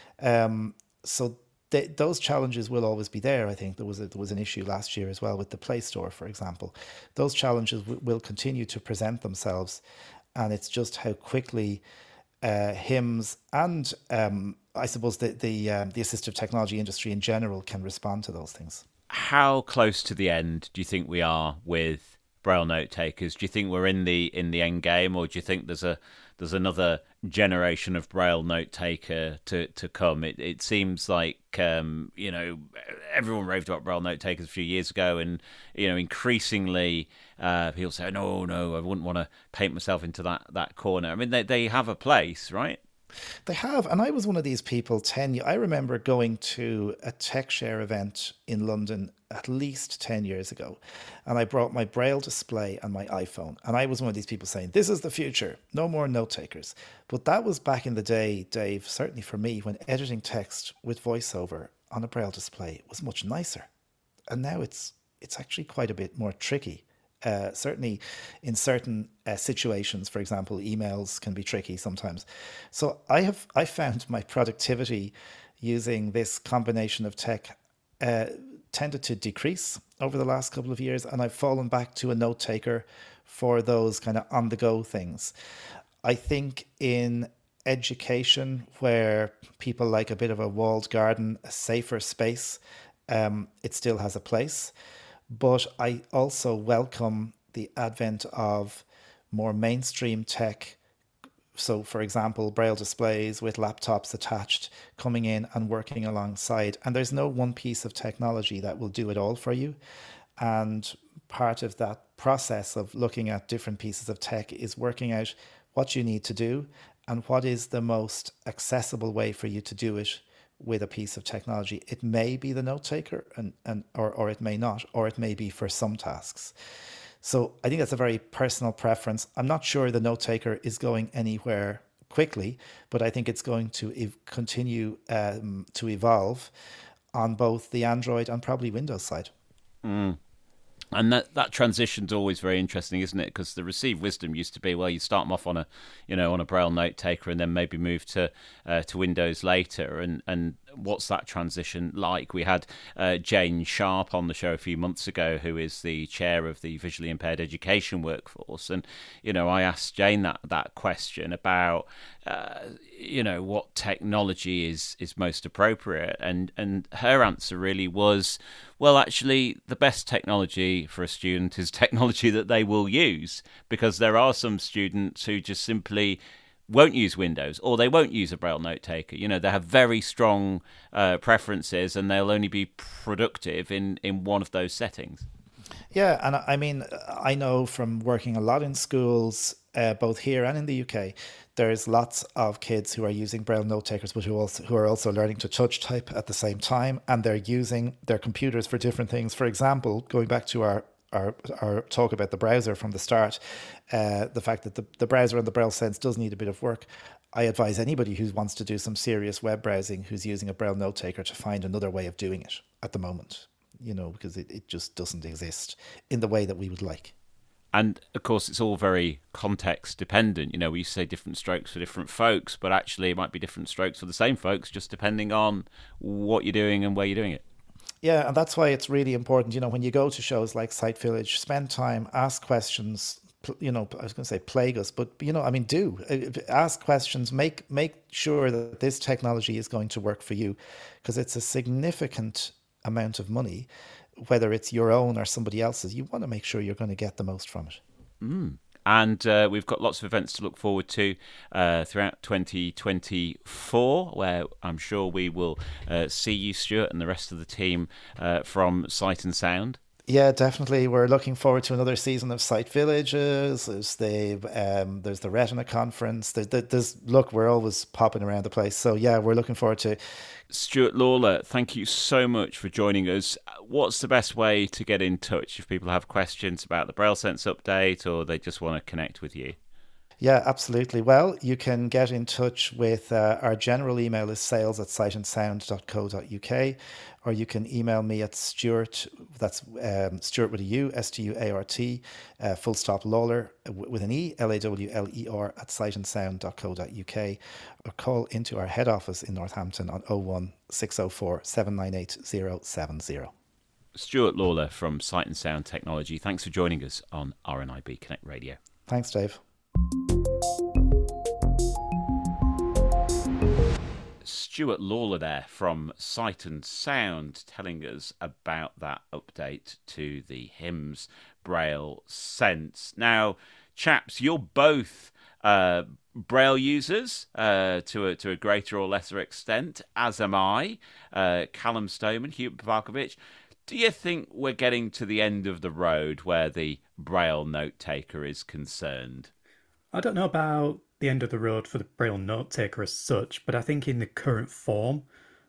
Um, so They, those challenges will always be there. I think there was a, there was an issue last year as well with the Play Store, for example. Those challenges w- will continue to present themselves, and it's just how quickly uh, HIMSS and um, I suppose the the, um, the assistive technology industry in general can respond to those things. How close to the end do you think we are with Braille note takers? Do you think we're in the in the end game, or do you think there's a there's another generation of Braille note taker to, to come? It it seems like um, you know, everyone raved about Braille note takers a few years ago, and you know, increasingly uh, people say, no, no, I wouldn't want to paint myself into that, that corner. I mean, they they have a place, right? They have, and I was one of these people ten I remember going to a TechShare event in London at least ten years ago, and I brought my Braille display and my iPhone, and I was one of these people saying, this is the future, no more note takers. But that was back in the day, Dave, certainly for me, when editing text with VoiceOver on a Braille display was much nicer. And now it's it's actually quite a bit more tricky. Uh, certainly in certain uh, situations, for example, emails can be tricky sometimes. So I have I found my productivity using this combination of tech uh, tended to decrease over the last couple of years, and I've fallen back to a note taker for those kind of on the go things. I think in education, where people like a bit of a walled garden, a safer space, um, it still has a place. But I also welcome the advent of more mainstream tech. So, for example, Braille displays with laptops attached coming in and working alongside. And there's no one piece of technology that will do it all for you. And part of that process of looking at different pieces of tech is working out what you need to do and what is the most accessible way for you to do it with a piece of technology. It may be the note taker, and, and or, or it may not, or it may be for some tasks. So I think that's a very personal preference. I'm not sure the note taker is going anywhere quickly, but I think it's going to ev- continue um, to evolve on both the Android and probably Windows side. Mm. And that, that transition's always very interesting, isn't it? Because the received wisdom used to be, well, you start them off on a, you know, on a Braille note taker, and then maybe move to uh, to Windows later. And, and what's that transition like? We had uh, Jane Sharp on the show a few months ago, who is the chair of the visually impaired education workforce. And, you know, I asked Jane that, that question about, uh, you know, what technology is, is most appropriate. And, and her answer really was, well, actually, the best technology for a student is technology that they will use, because there are some students who just simply won't use Windows, or they won't use a Braille note taker. You know, they have very strong uh, preferences, and they'll only be productive in, in one of those settings. Yeah, and I mean, I know from working a lot in schools, uh, both here and in the U K, there's lots of kids who are using Braille note takers, but who also who are also learning to touch type at the same time, and they're using their computers for different things. For example, going back to our our, our talk about the browser from the start, uh, the fact that the, the browser and the Braille Sense does need a bit of work. I advise anybody who wants to do some serious web browsing who's using a Braille note taker to find another way of doing it at the moment, you know, because it, it just doesn't exist in the way that we would like. And of course, it's all very context dependent. You know, we say different strokes for different folks, but actually it might be different strokes for the same folks, just depending on what you're doing and where you're doing it. Yeah, and that's why it's really important, you know, when you go to shows like Sight Village, spend time, ask questions, you know, I was going to say plague us, but, you know, I mean, do. Ask questions, make make sure that this technology is going to work for you, because it's a significant amount of money, whether it's your own or somebody else's. You want to make sure you're going to get the most from it. Mm. And uh, we've got lots of events to look forward to uh, throughout twenty twenty-four, where I'm sure we will uh, see you, Stuart, and the rest of the team uh, from Sight and Sound. Yeah, definitely. We're looking forward to another season of Sight Villages. There's the um, there's the Retina Conference. There's, there's look, we're always popping around the place. So yeah, we're looking forward to. Stuart Lawler, thank you so much for joining us. what's the best way to get in touch if people have questions about the Braille Sense update or they just want to connect with you? Yeah, absolutely. Well, you can get in touch with uh, our general email is sales at sightandsound dot co dot uk, or you can email me at Stuart, that's um, Stuart with a U, S T U A R T, uh, full stop Lawler with an E, L A W L E R at sightandsound dot co dot uk, or call into our head office in Northampton on oh one six oh four seven nine eight oh seven oh. Stuart Lawler from Sight and Sound Technology, thanks for joining us on R N I B Connect Radio. Thanks, Dave. Stuart Lawler there from Sight and Sound telling us about that update to the H I M S Braille Sense. Now, chaps, you're both uh, Braille users uh, to a to a greater or lesser extent, as am I. Uh, Callum Stoneman, Hubert Pavarkovich. Do you think we're getting to the end of the road where the Braille note taker is concerned? I don't know about the end of the road for the Braille note taker as such, but I think in the current form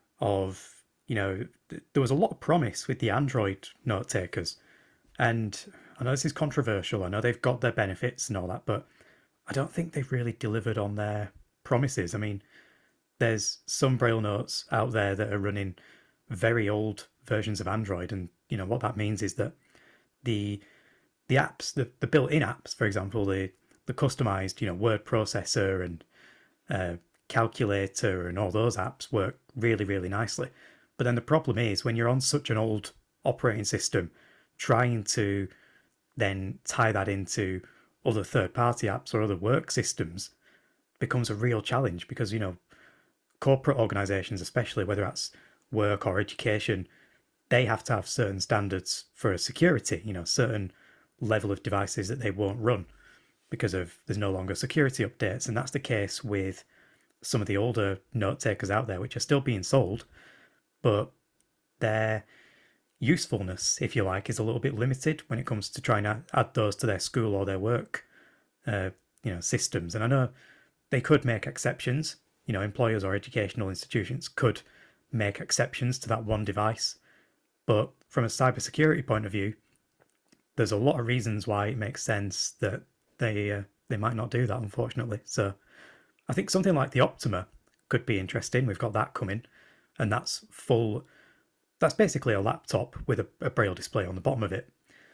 of, you know, th- there was a lot of promise with the Android note takers. And I know this is controversial. I know they've got their benefits and all that, but I don't think they've really delivered on their promises. I mean, there's some Braille notes out there that are running very old versions of Android. And, you know, what that means is that the the apps, the, the built-in apps, for example, the the customized, you know, word processor and uh, calculator and all those apps work really, really nicely. But then the problem is when you're on such an old operating system, trying to then tie that into other third-party apps or other work systems becomes a real challenge because, you know, corporate organizations, especially whether that's work or education, they have to have certain standards for security, you know, certain level of devices that they won't run because of there's no longer security updates. And that's the case with some of the older note takers out there, which are still being sold, but their usefulness, if you like, is a little bit limited when it comes to trying to add those to their school or their work, uh, you know, systems. And I know they could make exceptions, you know, employers or educational institutions could make exceptions to that one device. But from a cybersecurity point of view, there's a lot of reasons why it makes sense that they uh, they might not do that, unfortunately. So I think something like the Optima could be interesting. We've got that coming, and that's full. That's basically a laptop with a, a Braille display on the bottom of it.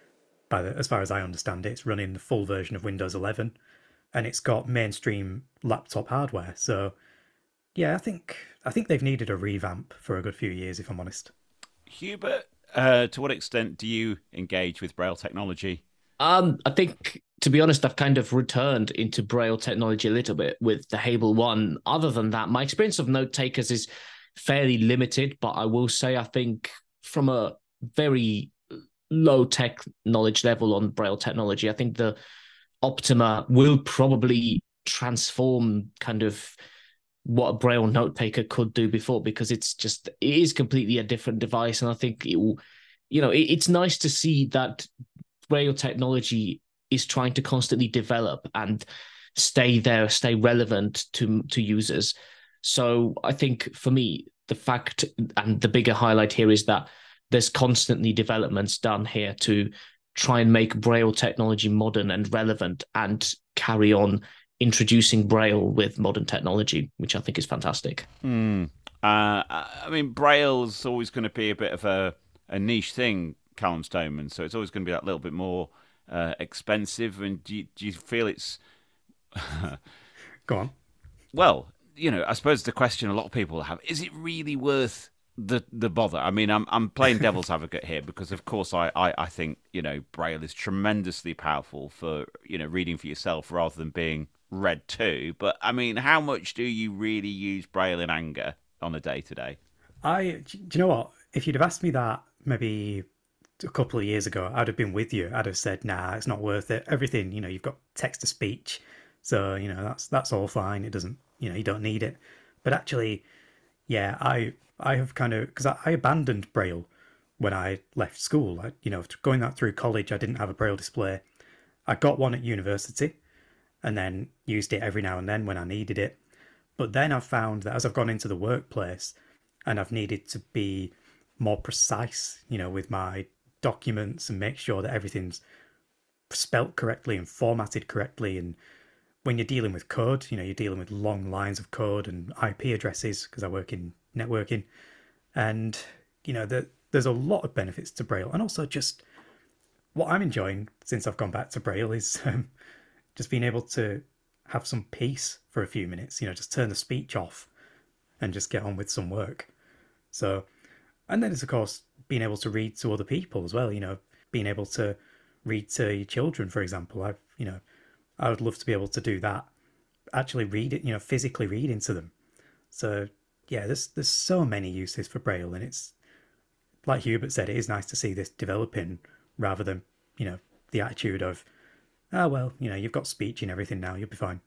By the, as far as I understand it, it's running the full version of Windows eleven, and it's got mainstream laptop hardware. So yeah, I think I think they've needed a revamp for a good few years, if I'm honest. Hubert, uh, to what extent do you engage with Braille technology? Um, I think, to be honest, I've kind of returned into Braille technology a little bit with the Hable One. Other than that, my experience of note takers is fairly limited, but I will say I think from a very low tech knowledge level on Braille technology, I think the Optima will probably transform kind of what a Braille note taker could do before, because it's just, it is completely a different device. And I think it will, you know, it, it's nice to see that Braille technology is trying to constantly develop and stay there, stay relevant to, to users. So I think for me, the fact and the bigger highlight here is that there's constantly developments done here to try and make Braille technology modern and relevant and carry on introducing Braille with modern technology, which I think is fantastic. Mm. Uh, I mean, Braille's always going to be a bit of a, a niche thing, Callum Stoneman, so it's always going to be that little bit more uh, expensive. And do you, do you feel it's... Go on. Well, you know, I suppose the question a lot of people have, is it really worth the the bother? I mean, I'm I'm playing devil's advocate here because, of course, I, I, I think, you know, Braille is tremendously powerful for, you know, reading for yourself rather than being read to. But, I mean, how much do you really use Braille in anger on a day-to-day? I, do you know what? If you'd have asked me that maybe a couple of years ago, I'd have been with you. I'd have said, nah, it's not worth it. Everything, you know, you've got text-to-speech. So, you know, that's that's all fine. It doesn't, you know, you don't need it. But actually, yeah, I I have kind of, because I, I abandoned Braille when I left school. I, you know, going that through college, I didn't have a Braille display. I got one at university and then used it every now and then when I needed it. But then I've found that as I've gone into the workplace and I've needed to be more precise, you know, with my documents and make sure that everything's spelt correctly and formatted correctly. And when you're dealing with code, you know, you're dealing with long lines of code and I P addresses because I work in networking. And, you know, the, there's a lot of benefits to Braille. And also just what I'm enjoying since I've gone back to Braille is um, just being able to have some peace for a few minutes, you know, just turn the speech off and just get on with some work. So, and then it's, of course, being able to read to other people as well, you know, being able to read to your children, for example. I've, you know, I would love to be able to do that, actually read it, you know, physically reading to them. So, yeah, there's there's so many uses for Braille, and it's, like Hubert said, it is nice to see this developing rather than, you know, the attitude of, oh, well, you know, you've got speech and everything now, you'll be fine.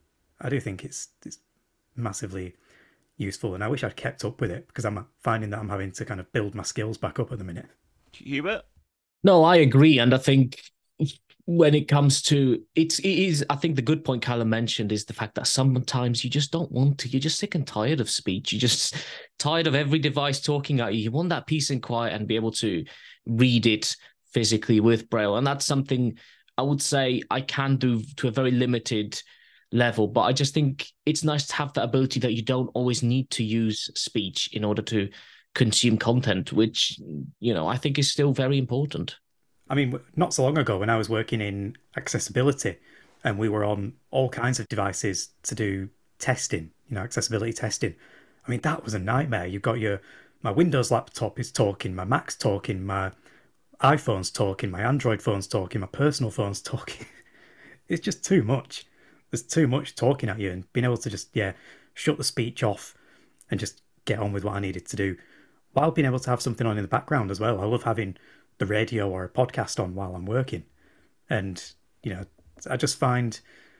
I do think it's, it's massively useful, and I wish I'd kept up with it because I'm finding that I'm having to kind of build my skills back up at the minute. Hubert? No, I agree. And I think when it comes to, it's, it is, I think the good point Callum mentioned is the fact that sometimes you just don't want to, you're just sick and tired of speech. You're just tired of every device talking at you. You want that peace and quiet and be able to read it physically with Braille. And that's something I would say I can do to a very limited level, but I just think it's nice to have that ability that you don't always need to use speech in order to consume content, which, you know, I think is still very important. I mean, not so long ago when I was working in accessibility and we were on all kinds of devices to do testing, you know, accessibility testing. I mean, that was a nightmare. You've got your, my Windows laptop is talking, my Mac's talking, my iPhone's talking, my Android phone's talking, my personal phone's talking. It's just too much. There's too much talking at you, and being able to just, yeah, shut the speech off and just get on with what I needed to do while being able to have something on in the background as well. I love having the radio or a podcast on while I'm working. And, you know, I just find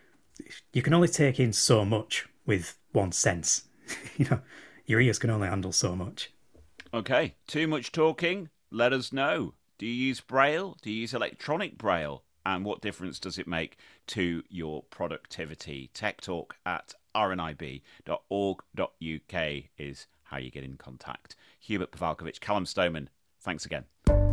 you can only take in so much with one sense. You know, your ears can only handle so much. Okay, too much talking? Let us know. Do you use Braille? Do you use electronic Braille? And what difference does it make to your productivity? Tech Talk at r n i b dot org dot u k is how you get in contact. Hubert Pavalkovich, Callum Stoneman, thanks again.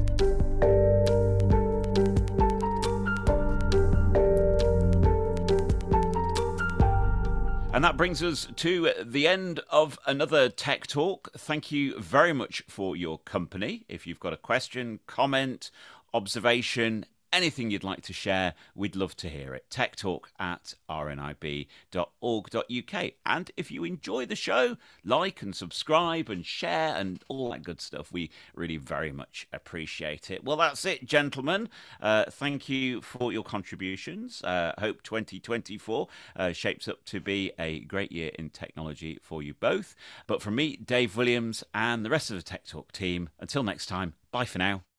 And that brings us to the end of another Tech Talk. Thank you very much for your company. If you've got a question, comment, observation, anything you'd like to share, we'd love to hear it. Tech Talk at r n i b dot org dot u k. And if you enjoy the show, like and subscribe and share and all that good stuff. We really very much appreciate it. Well, that's it, gentlemen. Uh, thank you for your contributions. Uh, hope twenty twenty-four uh, shapes up to be a great year in technology for you both. But from me, Dave Williams, and the rest of the Tech Talk team, until next time, bye for now.